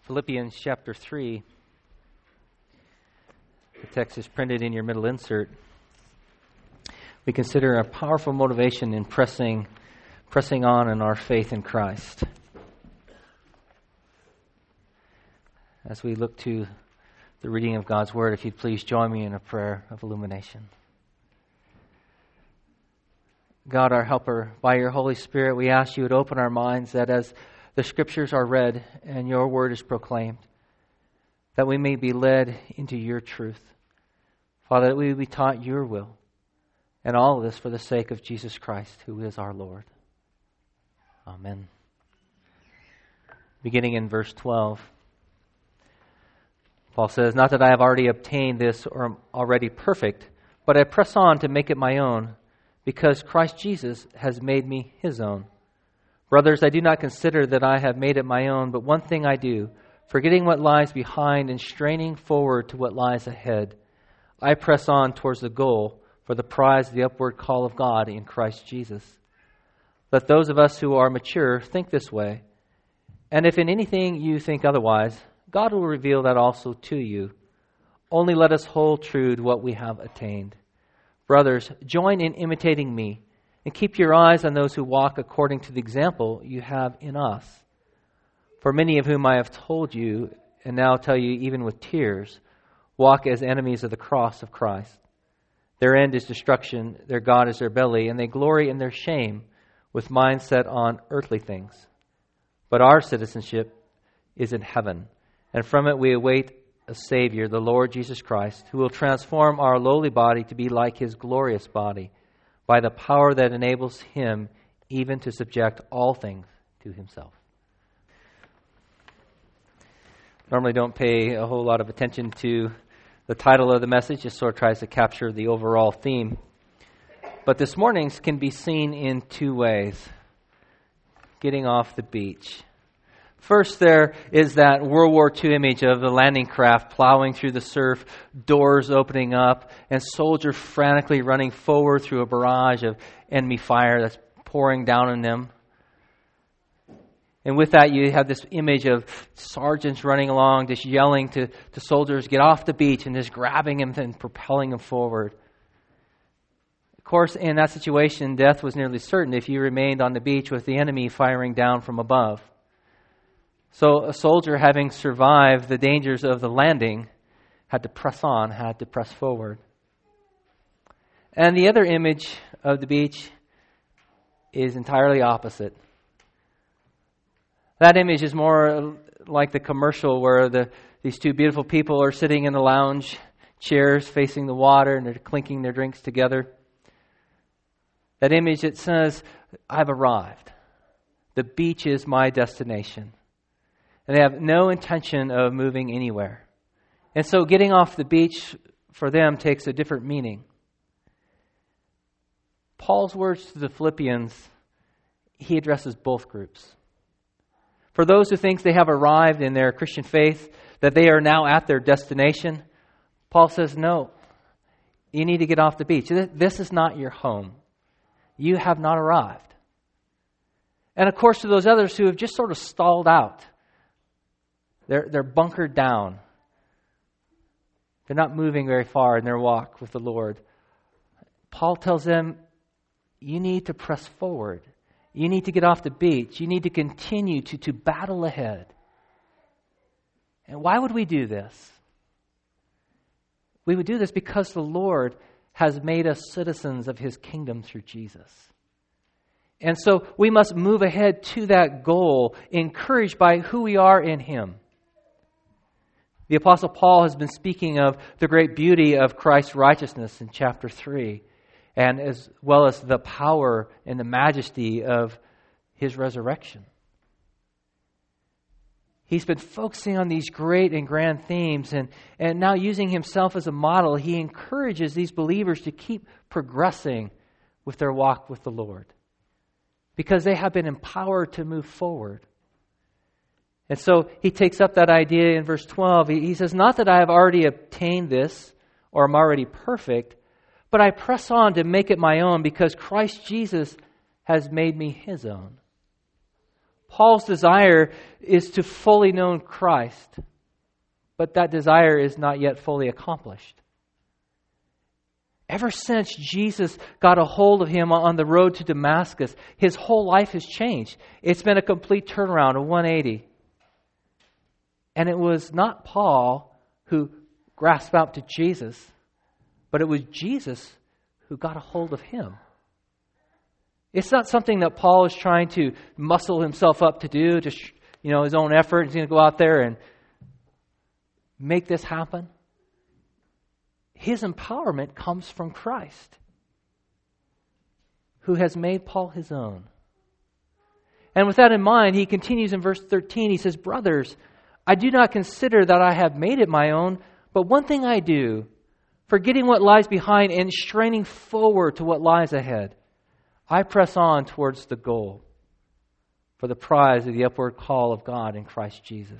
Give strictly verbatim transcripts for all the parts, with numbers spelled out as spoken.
Philippians chapter three. The text is printed in your middle insert. We consider a powerful motivation in pressing, pressing on in our faith in Christ. As we look to the reading of God's Word, if you'd please join me in a prayer of illumination. God, our helper, by your Holy Spirit, we ask you would open our minds that as the Scriptures are read and your Word is proclaimed, that we may be led into your truth. Father, that we would be taught your will, and all of this for the sake of Jesus Christ, who is our Lord. Amen. Beginning in verse twelve, Paul says, "Not that I have already obtained this or am already perfect, but I press on to make it my own, because Christ Jesus has made me his own. Brothers, I do not consider that I have made it my own, but one thing I do, forgetting what lies behind and straining forward to what lies ahead, I press on towards the goal for the prize of the upward call of God in Christ Jesus. Let those of us who are mature think this way, and if in anything you think otherwise, God will reveal that also to you. Only let us hold true to what we have attained. Brothers, join in imitating me, and keep your eyes on those who walk according to the example you have in us. For many of whom I have told you, and now tell you even with tears, walk as enemies of the cross of Christ. Their end is destruction, their God is their belly, and they glory in their shame, with minds set on earthly things. But our citizenship is in heaven, and from it we await a Savior, the Lord Jesus Christ, who will transform our lowly body to be like his glorious body, by the power that enables him even to subject all things to himself." Normally don't pay a whole lot of attention to the title of the message, just sort of tries to capture the overall theme. But this morning's can be seen in two ways. Getting off the beach. First, there is that World War Two image of the landing craft plowing through the surf, doors opening up, and soldiers frantically running forward through a barrage of enemy fire that's pouring down on them. And with that, you have this image of sergeants running along, just yelling to, to soldiers, "Get off the beach," and just grabbing them and propelling them forward. Of course, in that situation, death was nearly certain if you remained on the beach with the enemy firing down from above. So a soldier, having survived the dangers of the landing, had to press on, had to press forward. And the other image of the beach is entirely opposite. That image is more like the commercial where the these two beautiful people are sitting in the lounge chairs facing the water and they're clinking their drinks together. That image, it says, "I've arrived. The beach is my destination." And they have no intention of moving anywhere. And so getting off the beach for them takes a different meaning. Paul's words to the Philippians, he addresses both groups. For those who think they have arrived in their Christian faith, that they are now at their destination, Paul says, no, you need to get off the beach. This is not your home. You have not arrived. And of course, to those others who have just sort of stalled out, They're, they're bunkered down. They're not moving very far in their walk with the Lord. Paul tells them, you need to press forward. You need to get off the beach. You need to continue to, to battle ahead. And why would we do this? We would do this because the Lord has made us citizens of his kingdom through Jesus. And so we must move ahead to that goal, encouraged by who we are in him. The Apostle Paul has been speaking of the great beauty of Christ's righteousness in chapter three, and as well as the power and the majesty of his resurrection. He's been focusing on these great and grand themes, and, and now using himself as a model, he encourages these believers to keep progressing with their walk with the Lord, because they have been empowered to move forward. And so he takes up that idea in verse twelve. He says, "Not that I have already obtained this or am already perfect, but I press on to make it my own because Christ Jesus has made me his own." Paul's desire is to fully know Christ, but that desire is not yet fully accomplished. Ever since Jesus got a hold of him on the road to Damascus, his whole life has changed. It's been a complete turnaround, a one eighty. And it was not Paul who grasped out to Jesus, but it was Jesus who got a hold of him. It's not something that Paul is trying to muscle himself up to do, just, you know, his own effort. He's going to go out there and make this happen. His empowerment comes from Christ, who has made Paul his own. And with that in mind, he continues in verse thirteen. He says, "Brothers, I do not consider that I have made it my own, but one thing I do, forgetting what lies behind and straining forward to what lies ahead, I press on towards the goal for the prize of the upward call of God in Christ Jesus."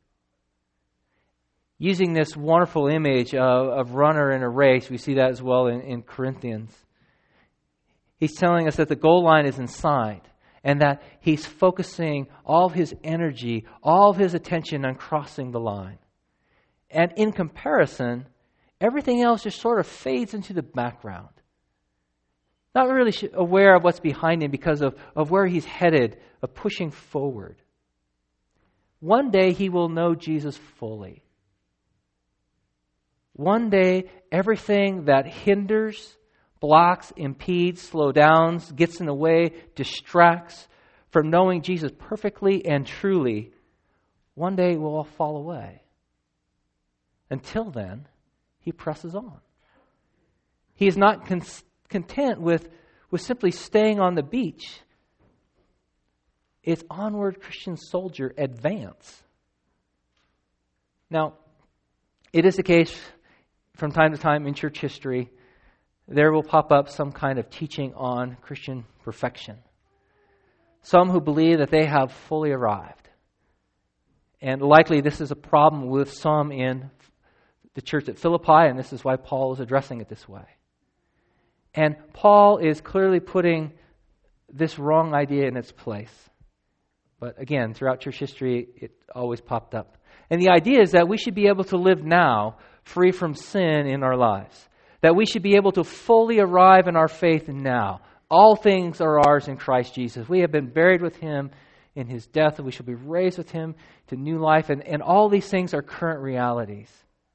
Using this wonderful image of, of runner in a race, we see that as well in, in Corinthians. He's telling us that the goal line is in sight and that he's focusing all of his energy, all of his attention on crossing the line. And in comparison, everything else just sort of fades into the background. Not really aware of what's behind him because of, of where he's headed, of pushing forward. One day he will know Jesus fully. One day, everything that hinders, blocks, impedes, slows down, gets in the way, distracts from knowing Jesus perfectly and truly, one day will all fall away. Until then, he presses on. He is not con- content with, with simply staying on the beach. It's onward, Christian soldier, advance. Now, it is the case from time to time in church history, there will pop up some kind of teaching on Christian perfection. Some who believe that they have fully arrived. And likely this is a problem with some in the church at Philippi, and this is why Paul is addressing it this way. And Paul is clearly putting this wrong idea in its place. But again, throughout church history, it always popped up. And the idea is that we should be able to live now free from sin in our lives. That we should be able to fully arrive in our faith now. All things are ours in Christ Jesus. We have been buried with Him in His death, and we shall be raised with Him to new life. And, and all these things are current realities.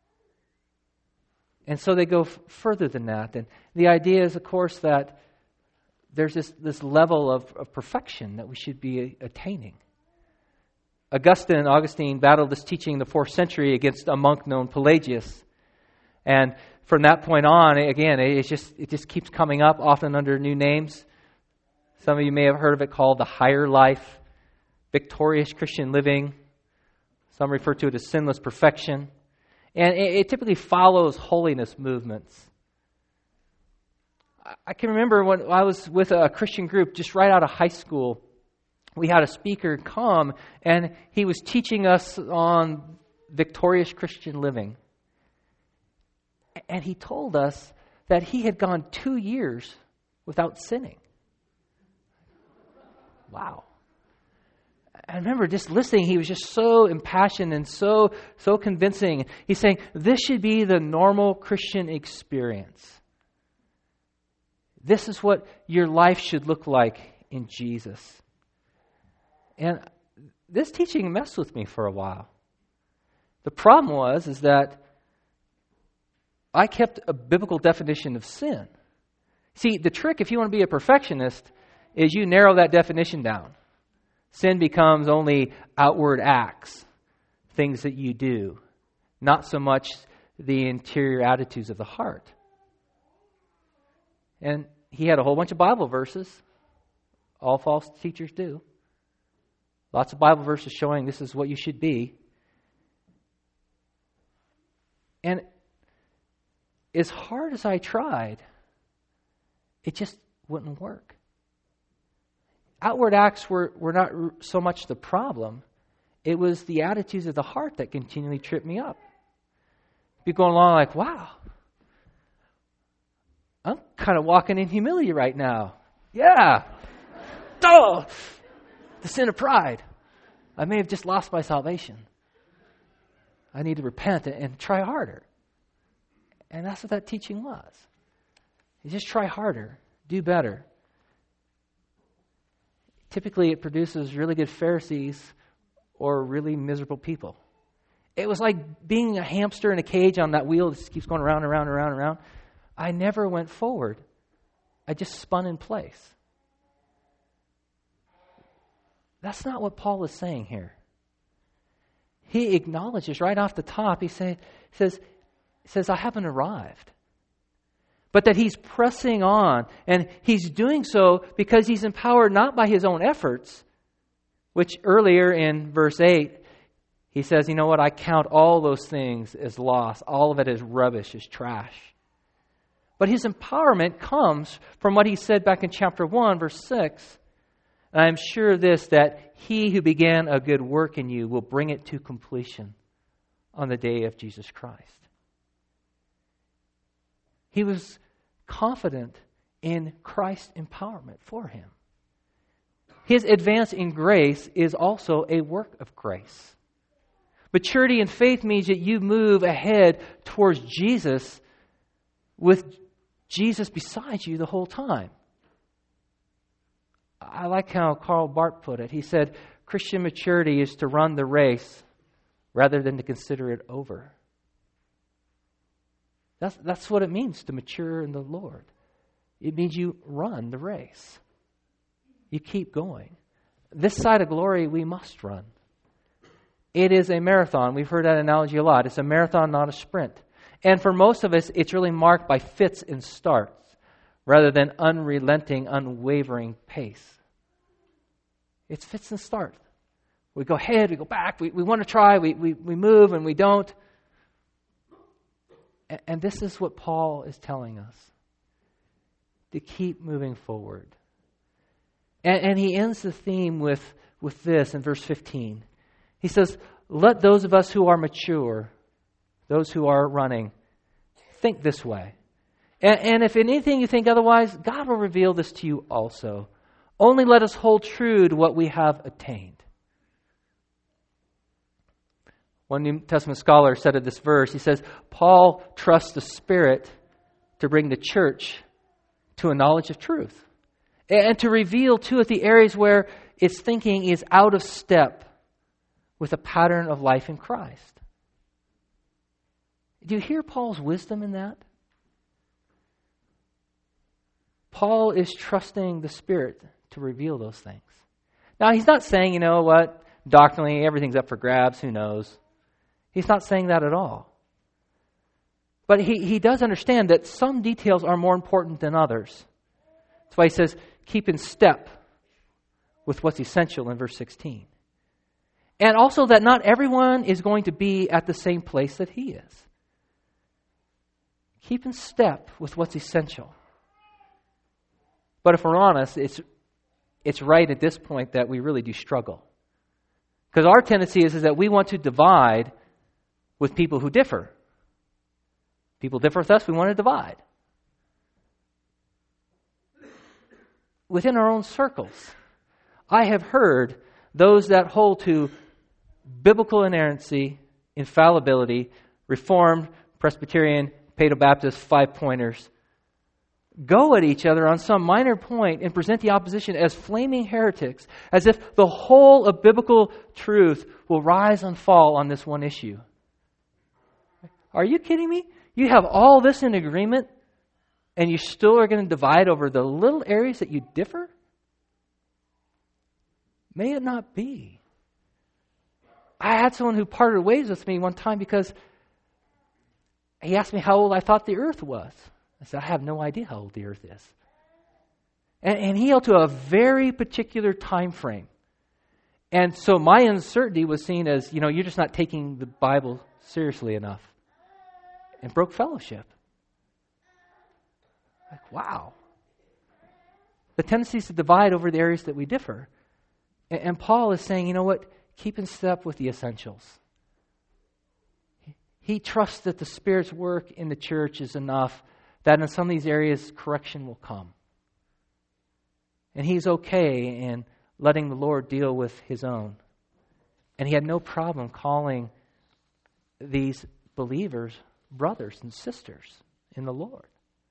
And so they go f- further than that. And the idea is, of course, that there's this, this level of, of perfection that we should be attaining. Augustine, Augustine battled this teaching in the fourth century against a monk named Pelagius. And from that point on, again, it just it just keeps coming up, often under new names. Some of you may have heard of it called the higher life, victorious Christian living. Some refer to it as sinless perfection. And it, it typically follows holiness movements. I can remember when I was with a Christian group just right out of high school. We had a speaker come, and he was teaching us on victorious Christian living. And he told us that he had gone two years without sinning. Wow. I remember just listening, he was just so impassioned and so, so convincing. He's saying, this should be the normal Christian experience. This is what your life should look like in Jesus. And this teaching messed with me for a while. The problem was is that I kept a biblical definition of sin. See, the trick, if you want to be a perfectionist, is you narrow that definition down. Sin becomes only outward acts, things that you do, not so much the interior attitudes of the heart. And he had a whole bunch of Bible verses. All false teachers do. Lots of Bible verses showing this is what you should be. And as hard as I tried, it just wouldn't work. Outward acts were, were not so much the problem. It was the attitudes of the heart that continually tripped me up. Be going along like, wow, I'm kind of walking in humility right now. Yeah. Oh. the sin of pride. I may have just lost my salvation. I need to repent and try harder. And that's what that teaching was. You just try harder, do better. Typically, it produces really good Pharisees or really miserable people. It was like being a hamster in a cage on that wheel that just keeps going around and around and around and around. I never went forward. I just spun in place. That's not what Paul is saying here. He acknowledges right off the top, he say, says, says, I haven't arrived. But that he's pressing on, and he's doing so because he's empowered not by his own efforts, which earlier in verse eight, he says, you know what, I count all those things as loss. All of it is rubbish, is trash. But his empowerment comes from what he said back in chapter one, verse six. And I am sure of this, that he who began a good work in you will bring it to completion on the day of Jesus Christ. He was confident in Christ's empowerment for him. His advance in grace is also a work of grace. Maturity in faith means that you move ahead towards Jesus with Jesus beside you the whole time. I like how Karl Barth put it. He said, Christian maturity is to run the race rather than to consider it over. That's, that's what it means to mature in the Lord. It means you run the race. You keep going. This side of glory we must run. It is a marathon. We've heard that analogy a lot. It's a marathon, not a sprint. And for most of us, it's really marked by fits and starts rather than unrelenting, unwavering pace. It's fits and starts. We go ahead, we go back, we, we want to try, we, we, we move and we don't. And, and this is what Paul is telling us. To keep moving forward. And, and he ends the theme with, with this in verse fifteen. He says, let those of us who are mature, those who are running, think this way. And, and if in anything you think otherwise, God will reveal this to you also. Only let us hold true to what we have attained. One New Testament scholar said of this verse, he says, Paul trusts the Spirit to bring the church to a knowledge of truth. And to reveal to it the areas where its thinking is out of step with a pattern of life in Christ. Do you hear Paul's wisdom in that? Paul is trusting the Spirit to reveal those things. Now, he's not saying, you know what, doctrinally, everything's up for grabs, who knows. He's not saying that at all. But he, he does understand that some details are more important than others. That's why he says, keep in step with what's essential in verse sixteen. And also that not everyone is going to be at the same place that he is. Keep in step with what's essential. But if we're honest, it's it's right at this point that we really do struggle. Because our tendency is, is that we want to divide with people who differ. People differ with us, we want to divide. Within our own circles, I have heard those that hold to biblical inerrancy, infallibility, Reformed, Presbyterian, Paedo-Baptist, five-pointers, go at each other on some minor point and present the opposition as flaming heretics, as if the whole of biblical truth will rise and fall on this one issue. Are you kidding me? You have all this in agreement, and you still are going to divide over the little areas that you differ? May it not be. I had someone who parted ways with me one time because he asked me how old I thought the earth was. I said, I have no idea how old the earth is. And, and he held to a very particular time frame. And so my uncertainty was seen as, you know, you're just not taking the Bible seriously enough. And broke fellowship. Like, wow. The tendency is to divide over the areas that we differ. And, and Paul is saying, you know what? Keep in step with the essentials. He, he trusts that the Spirit's work in the church is enough, that in some of these areas correction will come. And he's okay in letting the Lord deal with his own. And he had no problem calling these believers brothers and sisters in the Lord.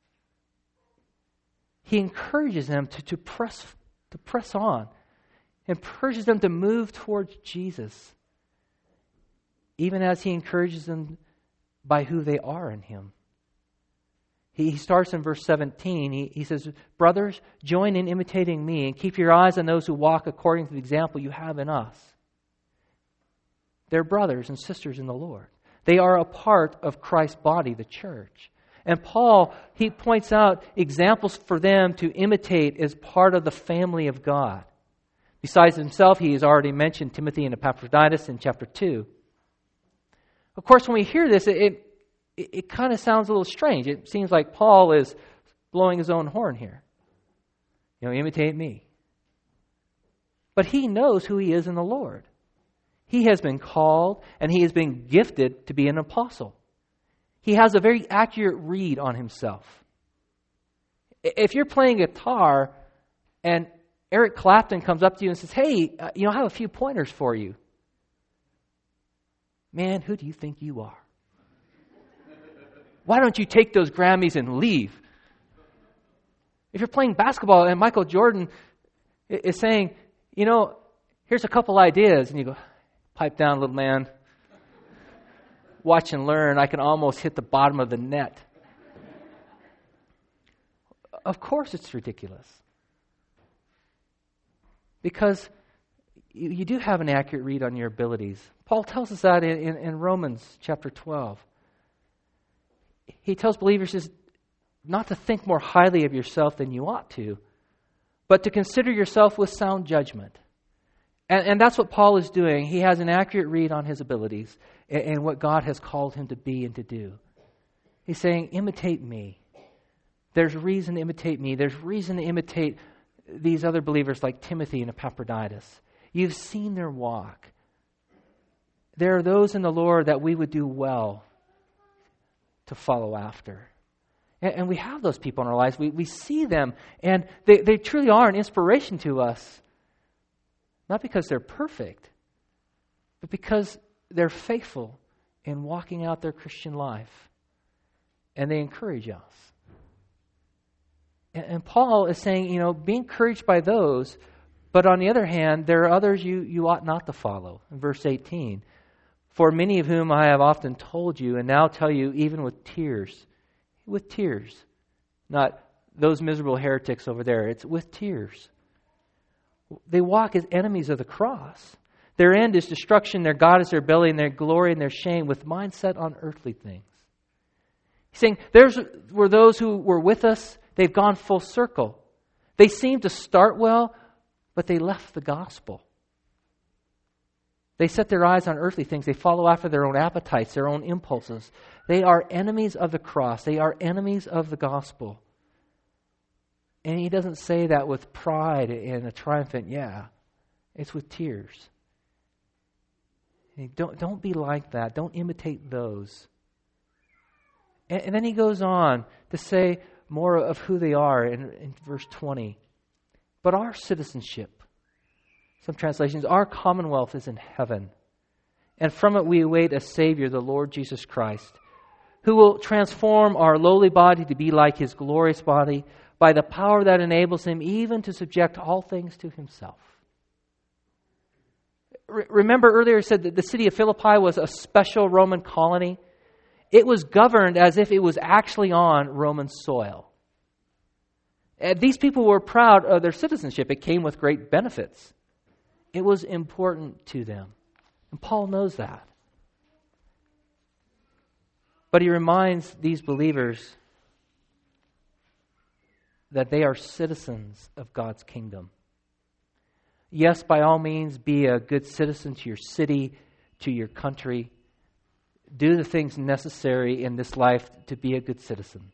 He encourages them to, to press to press on, encourages them to move towards Jesus, even as he encourages them by who they are in him. He starts in verse seventeen. He, he says, brothers, join in imitating me and keep your eyes on those who walk according to the example you have in us. They're brothers and sisters in the Lord. They are a part of Christ's body, the church. And Paul, he points out examples for them to imitate as part of the family of God. Besides himself, he has already mentioned Timothy and Epaphroditus in chapter two. Of course, when we hear this, it, it, it kind of sounds a little strange. It seems like Paul is blowing his own horn here. You know, imitate me. But he knows who he is in the Lord. He has been called and he has been gifted to be an apostle. He has a very accurate read on himself. If you're playing guitar and Eric Clapton comes up to you and says, hey, uh, you know, I have a few pointers for you. Man, who do you think you are? Why don't you take those Grammys and leave? If you're playing basketball and Michael Jordan is saying, you know, here's a couple ideas, and you go, pipe down, little man. Watch and learn. I can almost hit the bottom of the net. Of course it's ridiculous. Because you, you do have an accurate read on your abilities. Paul tells us that in, in, in Romans chapter twelve. He tells believers is not to think more highly of yourself than you ought to, but to consider yourself with sound judgment. And, and that's what Paul is doing. He has an accurate read on his abilities and, and what God has called him to be and to do. He's saying, imitate me. There's reason to imitate me. There's reason to imitate these other believers like Timothy and Epaphroditus. You've seen their walk. There are those in the Lord that we would do well to follow after. And, and we have those people in our lives. We, we see them, and they, they truly are an inspiration to us. Not because they're perfect, but because they're faithful in walking out their Christian life. And they encourage us. And, and Paul is saying, you know, be encouraged by those, but on the other hand, there are others you, you ought not to follow. In verse eighteen, for many of whom I have often told you, and now tell you even with tears, with tears, not those miserable heretics over there, it's with tears. They walk as enemies of the cross. Their end is destruction, their God is their belly, and their glory and their shame with mindset on earthly things. He's saying, there's were those who were with us, they've gone full circle. They seem to start well, but they left the gospel. They set their eyes on earthly things. They follow after their own appetites, their own impulses. They are enemies of the cross. They are enemies of the gospel. And he doesn't say that with pride and a triumphant, yeah. It's with tears. And don't, don't be like that. Don't imitate those. And, and then he goes on to say more of who they are in, in verse twenty. But our citizenship, some translations, our commonwealth is in heaven. And from it we await a Savior, the Lord Jesus Christ, who will transform our lowly body to be like His glorious body by the power that enables Him even to subject all things to Himself. Re- remember earlier I said that the city of Philippi was a special Roman colony. It was governed as if it was actually on Roman soil. And these people were proud of their citizenship. It came with great benefits. It was important to them. And Paul knows that. But he reminds these believers that they are citizens of God's kingdom. Yes, by all means, be a good citizen to your city, to your country. Do the things necessary in this life to be a good citizen.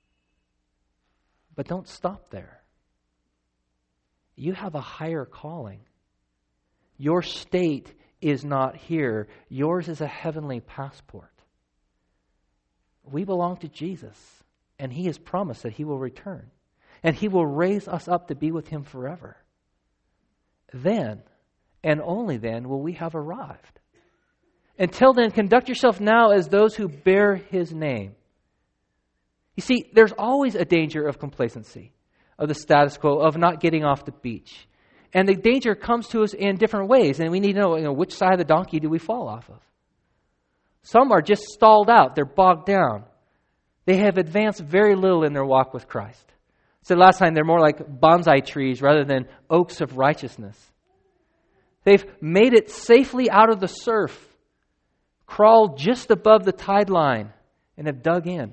But don't stop there. You have a higher calling. Your state is not here. Yours is a heavenly passport. We belong to Jesus, and He has promised that He will return. And He will raise us up to be with Him forever. then, and only then, will we have arrived. Until then, conduct yourself now as those who bear His name. You see, there's always a danger of complacency, of the status quo, of not getting off the beach. And the danger comes to us in different ways, and we need to know, you know which side of the donkey do we fall off of. Some are just stalled out. They're bogged down. They have advanced very little in their walk with Christ. I said last time they're more like bonsai trees rather than oaks of righteousness. They've made it safely out of the surf, crawled just above the tide line, and have dug in.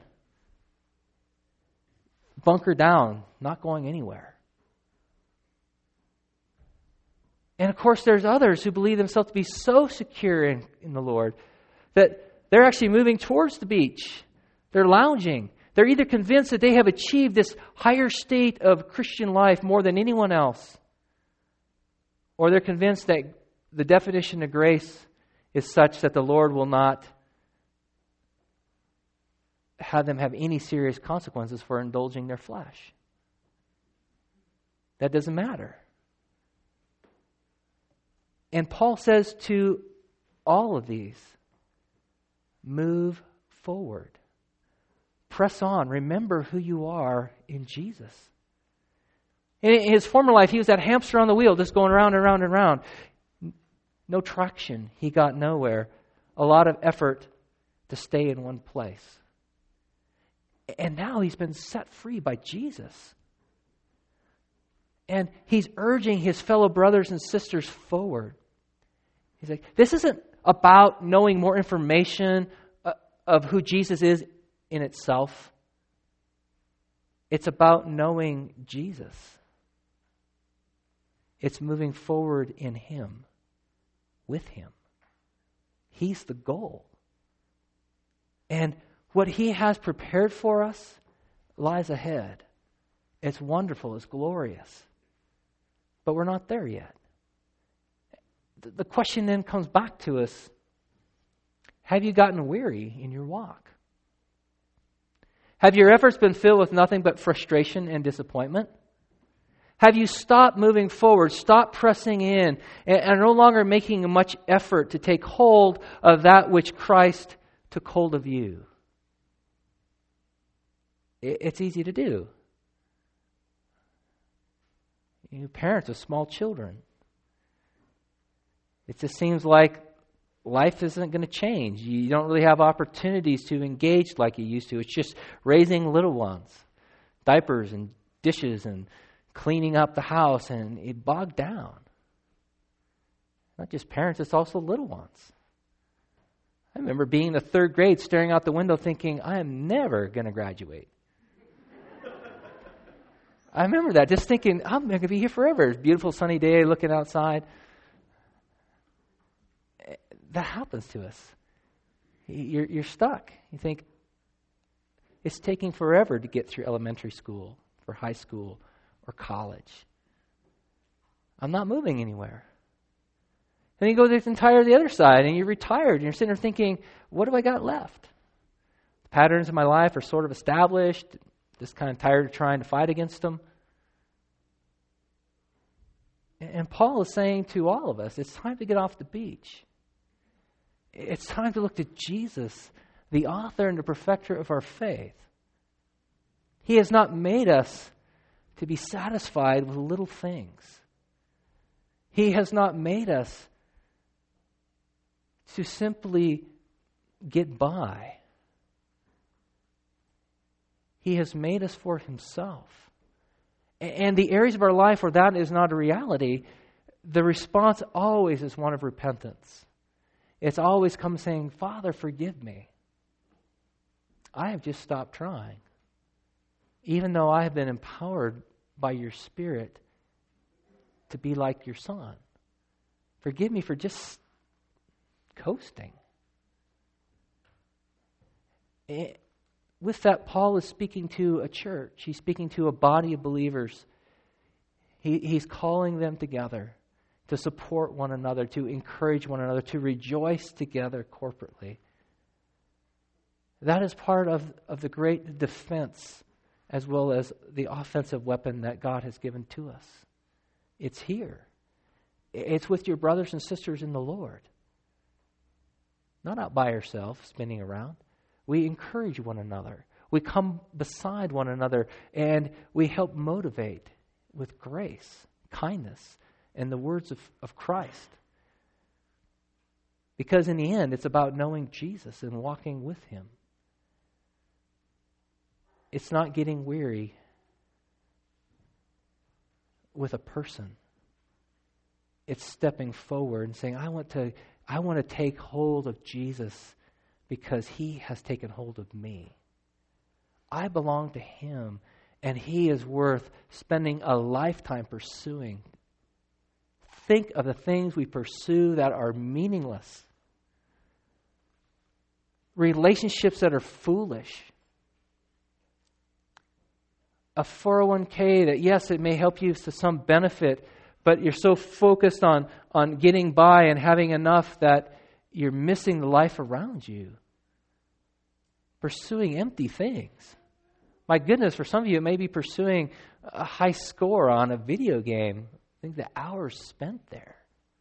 Bunker down, not going anywhere. And of course, there's others who believe themselves to be so secure in, in the Lord that they're actually moving towards the beach. They're lounging. They're either convinced that they have achieved this higher state of Christian life more than anyone else, or they're convinced that the definition of grace is such that the Lord will not have them have any serious consequences for indulging their flesh. That doesn't matter. And Paul says to all of these, move forward. Press on. Remember who you are in Jesus. In his former life, he was that hamster on the wheel, just going around and around and around. No traction. He got nowhere. A lot of effort to stay in one place. And now he's been set free by Jesus. And he's urging his fellow brothers and sisters forward. He's like, this isn't about knowing more information of who Jesus is in itself. It's about knowing Jesus. It's moving forward in Him, with Him. He's the goal. And what He has prepared for us lies ahead. It's wonderful, it's glorious. But we're not there yet. The question then comes back to us, have you gotten weary in your walk? Have your efforts been filled with nothing but frustration and disappointment? Have you stopped moving forward, stopped pressing in, and are no longer making much effort to take hold of that which Christ took hold of you? It's easy to do. You parents of small children, it just seems like life isn't going to change. You don't really have opportunities to engage like you used to. It's just raising little ones, diapers and dishes and cleaning up the house, and it bogged down. Not just parents, it's also little ones. I remember being in the third grade, staring out the window thinking, I am never going to graduate. I remember that, just thinking, I'm going to be here forever. It's a beautiful sunny day, looking outside. That happens to us. You're, you're stuck. You think, it's taking forever to get through elementary school or high school or college. I'm not moving anywhere. Then you go the entire the other side and you're retired and you're sitting there thinking, what have I got left? The patterns of my life are sort of established. Just kind of tired of trying to fight against them. And Paul is saying to all of us, it's time to get off the beach. It's time to look to Jesus, the author and the perfecter of our faith. He has not made us to be satisfied with little things. He has not made us to simply get by. He has made us for Himself. And the areas of our life where that is not a reality, the response always is one of repentance. It's always come saying, Father, forgive me. I have just stopped trying. Even though I have been empowered by your Spirit to be like your Son. Forgive me for just coasting. It, With that, Paul is speaking to a church. He's speaking to a body of believers. He, he's calling them together to support one another, to encourage one another, to rejoice together corporately. That is part of, of the great defense as well as the offensive weapon that God has given to us. It's here. It's with your brothers and sisters in the Lord. Not out by ourselves, spinning around. We encourage one another. We come beside one another, and we help motivate with grace, kindness, and the words of, of Christ. Because in the end, it's about knowing Jesus and walking with Him. It's not getting weary with a person. It's stepping forward and saying, I want to, I want to take hold of Jesus because He has taken hold of me. I belong to Him, and He is worth spending a lifetime pursuing. Think of the things we pursue that are meaningless. Relationships that are foolish. A four oh one k that, yes, it may help you to some benefit, but you're so focused on, on getting by and having enough that you're missing the life around you. Pursuing empty things. My goodness, for some of you, it may be pursuing a high score on a video game. Think the hours spent there.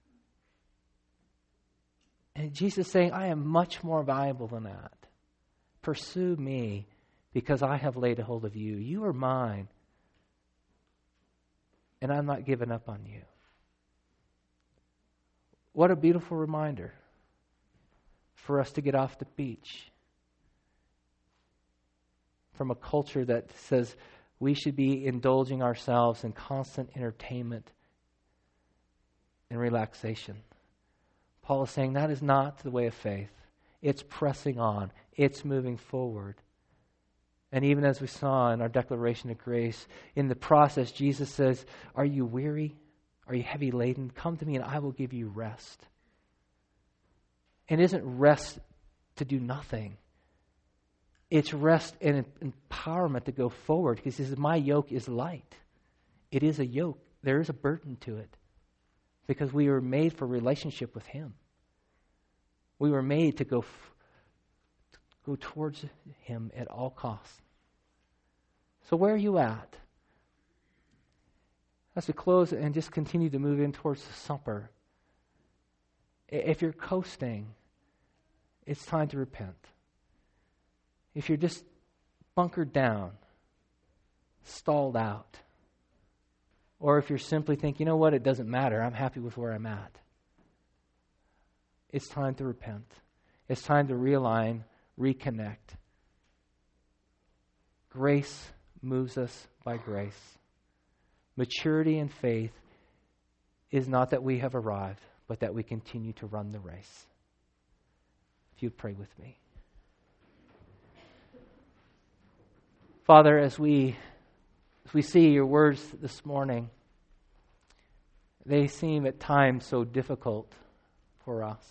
And Jesus is saying, I am much more valuable than that. Pursue me because I have laid a hold of you. You are mine. And I'm not giving up on you. What a beautiful reminder for us to get off the beach from a culture that says we should be indulging ourselves in constant entertainment and relaxation. Paul is saying that is not the way of faith. It's pressing on. It's moving forward. And even as we saw in our declaration of grace, in the process, Jesus says, are you weary? Are you heavy laden? Come to me and I will give you rest. And it isn't rest to do nothing. It's rest and empowerment to go forward. Because he says, my yoke is light. It is a yoke. There is a burden to it. Because we were made for relationship with Him. We were made to go, f- to go towards Him at all costs. So where are you at? As we close and just continue to move in towards the supper, if you're coasting, it's time to repent. If you're just bunkered down, stalled out, or if you're simply thinking, you know what, it doesn't matter, I'm happy with where I'm at. It's time to repent. It's time to realign, reconnect. Grace moves us by grace. Maturity in faith is not that we have arrived, but that we continue to run the race. If you'd pray with me. Father, as we as we see your words this morning, they seem at times so difficult for us.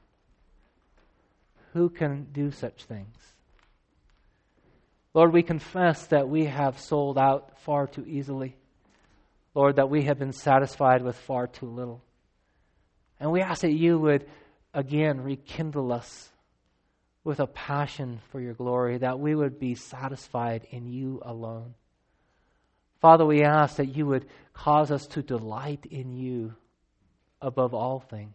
Who can do such things? Lord, we confess that we have sold out far too easily. Lord, that we have been satisfied with far too little. And we ask that you would again rekindle us with a passion for your glory, that we would be satisfied in you alone. Father, we ask that you would cause us to delight in you above all things.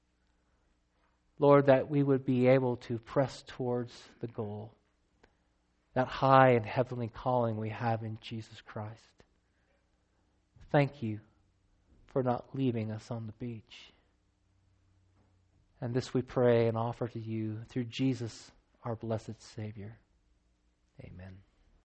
Lord, that we would be able to press towards the goal, that high and heavenly calling we have in Jesus Christ. Thank you for not leaving us on the beach. And this we pray and offer to you through Jesus, our blessed Savior.